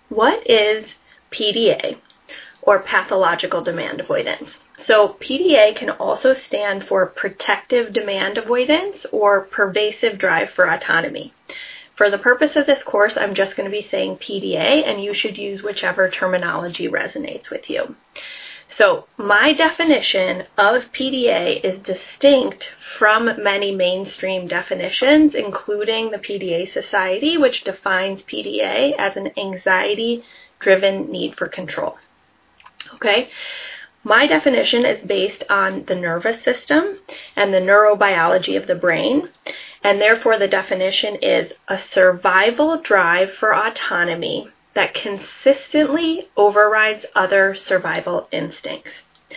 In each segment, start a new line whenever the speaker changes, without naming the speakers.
What is PDA, or pathological demand avoidance? So PDA can also stand for protective demand avoidance or pervasive drive for autonomy. For the purpose of this course, I'm just going to be saying PDA, and you should use whichever terminology resonates with you. So my definition of PDA is distinct from many mainstream definitions, including the PDA Society, which defines PDA as an anxiety-driven need for control. Okay? My definition is based on the nervous system and the neurobiology of the brain, and therefore the definition is a survival drive for autonomy that consistently overrides other survival instincts.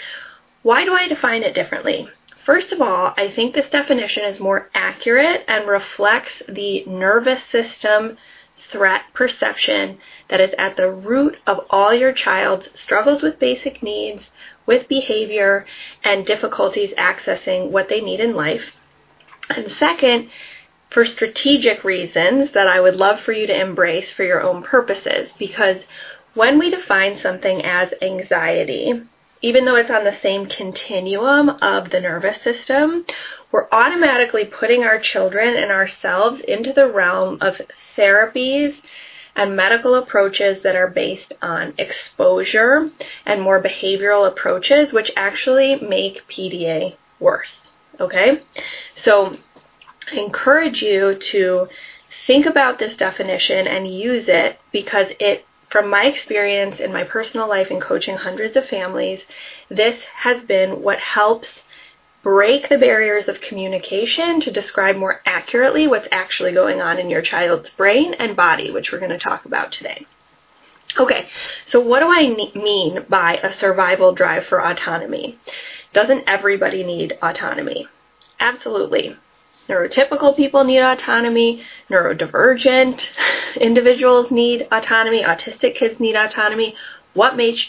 Why do I define it differently? First of all, I think this definition is more accurate and reflects the nervous system threat perception that is at the root of all your child's struggles with basic needs, with behavior, and difficulties accessing what they need in life. And second, for strategic reasons that I would love for you to embrace for your own purposes, because when we define something as anxiety, even though it's on the same continuum of the nervous system, we're automatically putting our children and ourselves into the realm of therapies and medical approaches that are based on exposure and more behavioral approaches, which actually make PDA worse. Okay? So I encourage you to think about this definition and use it, because it, from my experience in my personal life in coaching hundreds of families, this has been what helps break the barriers of communication to describe more accurately what's actually going on in your child's brain and body, which we're going to talk about today. Okay, so what do I mean by a survival drive for autonomy? Doesn't everybody need autonomy? Absolutely. Neurotypical people need autonomy, neurodivergent individuals need autonomy, autistic kids need autonomy. What makes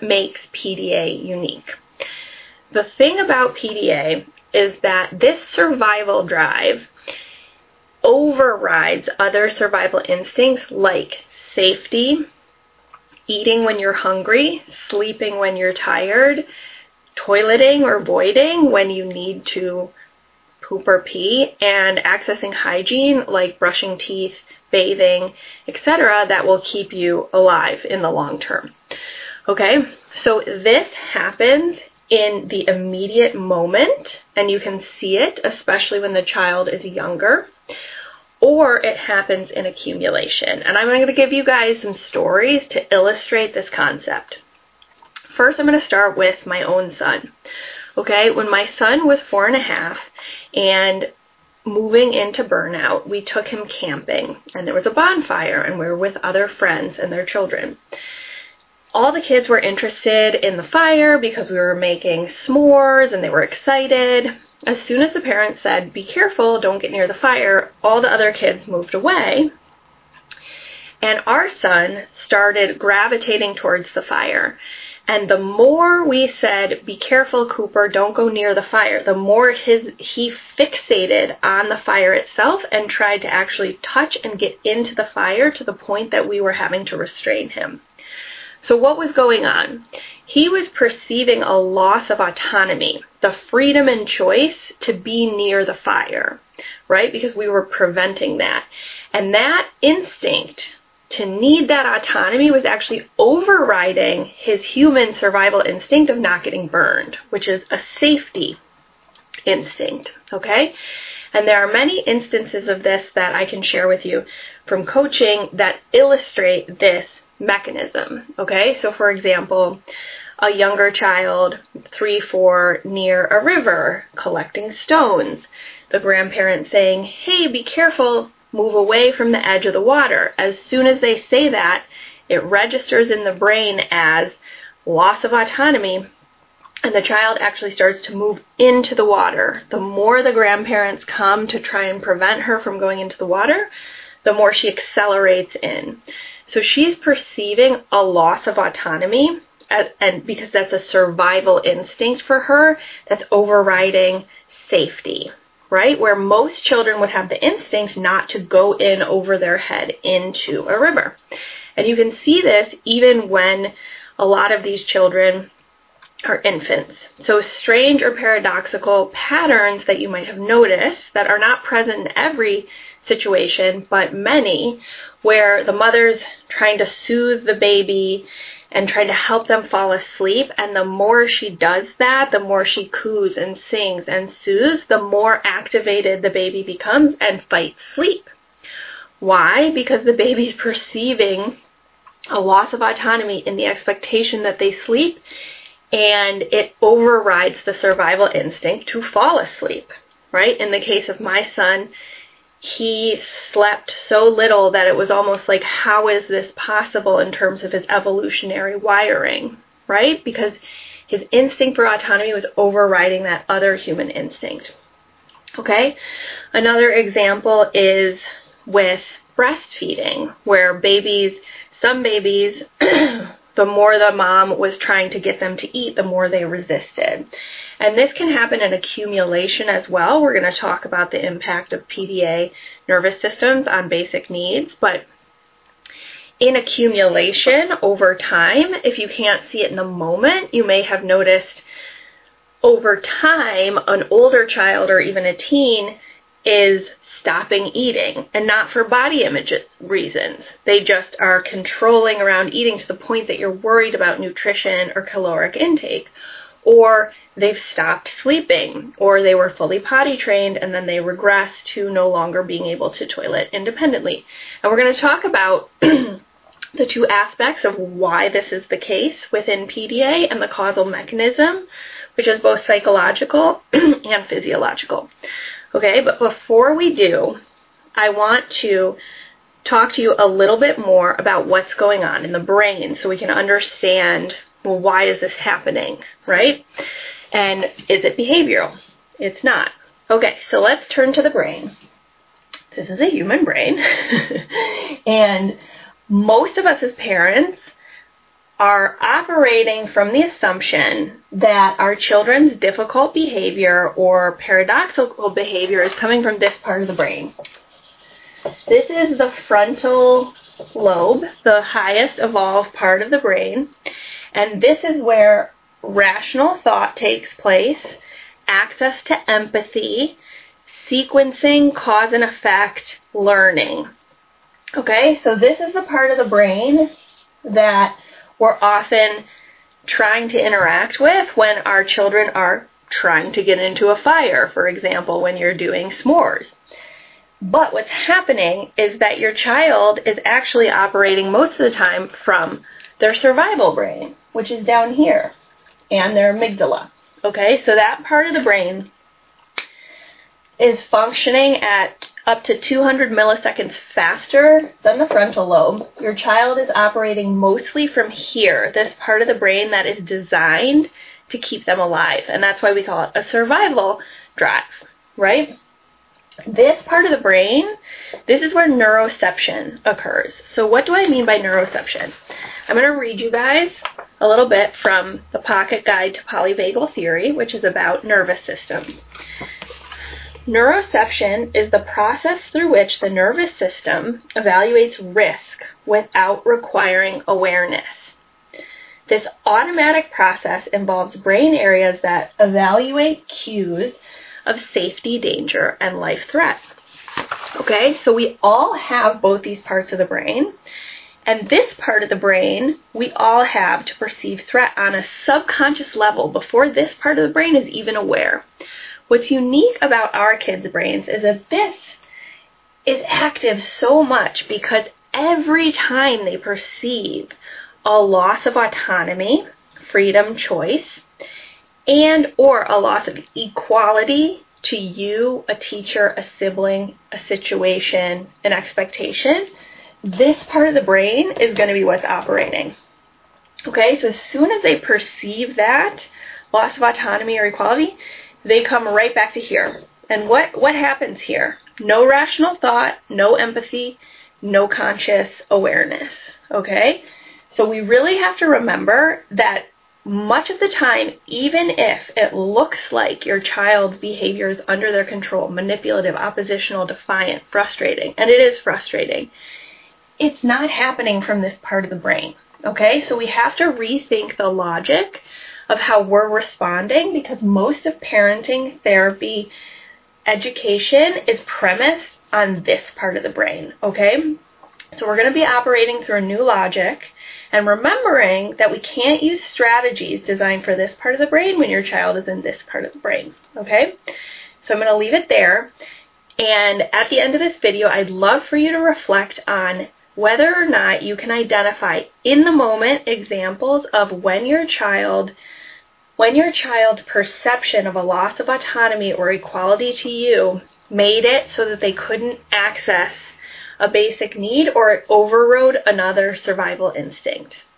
PDA unique? The thing about PDA is that this survival drive overrides other survival instincts like safety, eating when you're hungry, sleeping when you're tired, toileting or voiding when you need to poop or pee, and accessing hygiene like brushing teeth, bathing, etc., that will keep you alive in the long term. Okay, so this happens in the immediate moment, and you can see it, especially when the child is younger, or it happens in accumulation. And I'm going to give you guys some stories to illustrate this concept. First, I'm going to start with my own son. Okay, when my son was 4.5 and moving into burnout, we took him camping, and there was a bonfire, and we were with other friends and their children. All the kids were interested in the fire because we were making s'mores, and they were excited. As soon as the parents said, "Be careful, don't get near the fire," all the other kids moved away, and our son started gravitating towards the fire. And the more we said, "Be careful, Cooper, don't go near the fire," the more he fixated on the fire itself and tried to actually touch and get into the fire, to the point that we were having to restrain him. So what was going on? He was perceiving a loss of autonomy, the freedom and choice to be near the fire, right? Because we were preventing that. And that instinct to need that autonomy was actually overriding his human survival instinct of not getting burned, which is a safety instinct, okay? And there are many instances of this that I can share with you from coaching that illustrate this mechanism, okay? So for example, a younger child, 3, 4, near a river, collecting stones. The grandparent saying, "Hey, be careful, move away from the edge of the water." As soon as they say that, it registers in the brain as loss of autonomy, and the child actually starts to move into the water. The more the grandparents come to try and prevent her from going into the water, the more she accelerates in. So she's perceiving a loss of autonomy, and because that's a survival instinct for her, that's overriding safety, right? Where most children would have the instinct not to go in over their head into a river. And you can see this even when a lot of these children are infants. So strange or paradoxical patterns that you might have noticed that are not present in every situation, but many, where the mother's trying to soothe the baby and trying to help them fall asleep, and the more she does that, the more she coos and sings and soothes, the more activated the baby becomes and fights sleep. Why? Because the baby's perceiving a loss of autonomy in the expectation that they sleep, and it overrides the survival instinct to fall asleep, right? In the case of my son, he slept so little that it was almost like, how is this possible in terms of his evolutionary wiring, right? Because his instinct for autonomy was overriding that other human instinct. Okay? Another example is with breastfeeding, where some babies, the more the mom was trying to get them to eat, the more they resisted. And this can happen in accumulation as well. We're going to talk about the impact of PDA nervous systems on basic needs, but in accumulation over time, if you can't see it in the moment, you may have noticed over time an older child or even a teen is stopping eating, and not for body image reasons. They just are controlling around eating to the point that you're worried about nutrition or caloric intake. Or they've stopped sleeping, or they were fully potty trained and then they regress to no longer being able to toilet independently. And we're going to talk about the two aspects of why this is the case within PDA and the causal mechanism, which is both psychological and physiological. Okay, but before we do, I want to talk to you a little bit more about what's going on in the brain so we can understand, well, why is this happening, right? And is it behavioral? It's not. Okay, so let's turn to the brain. This is a human brain. And most of us as parents are operating from the assumption that our children's difficult behavior or paradoxical behavior is coming from this part of the brain. This is the frontal lobe, the highest evolved part of the brain, and this is where rational thought takes place, access to empathy, sequencing, cause and effect, learning. Okay, so this is the part of the brain that we're often trying to interact with when our children are trying to get into a fire, for example, when you're doing s'mores. But what's happening is that your child is actually operating most of the time from their survival brain, which is down here, and their amygdala. Okay, so that part of the brain is functioning at up to 200 milliseconds faster than the frontal lobe. Your child is operating mostly from here, this part of the brain that is designed to keep them alive. And that's why we call it a survival drive, right? This part of the brain, this is where neuroception occurs. So what do I mean by neuroception? I'm going to read you guys a little bit from the Pocket Guide to Polyvagal Theory, which is about nervous systems. Neuroception is the process through which the nervous system evaluates risk without requiring awareness. This automatic process involves brain areas that evaluate cues of safety, danger, and life threat. Okay, so we all have both these parts of the brain, and this part of the brain we all have to perceive threat on a subconscious level before this part of the brain is even aware. What's unique about our kids' brains is that this is active so much because every time they perceive a loss of autonomy, freedom, choice, and or a loss of equality to you, a teacher, a sibling, a situation, an expectation, this part of the brain is going to be what's operating. Okay, so as soon as they perceive that loss of autonomy or equality, they come right back to here. And what happens here? No rational thought, no empathy, no conscious awareness. Okay? So we really have to remember that much of the time, even if it looks like your child's behavior is under their control, manipulative, oppositional, defiant, frustrating, and it is frustrating, it's not happening from this part of the brain. Okay, so we have to rethink the logic of how we're responding, because most of parenting therapy education is premised on this part of the brain. Okay, so we're going to be operating through a new logic and remembering that we can't use strategies designed for this part of the brain when your child is in this part of the brain. Okay, so I'm going to leave it there. And at the end of this video, I'd love for you to reflect on whether or not you can identify in the moment examples of when your child's perception of a loss of autonomy or equality to you made it so that they couldn't access a basic need or it overrode another survival instinct.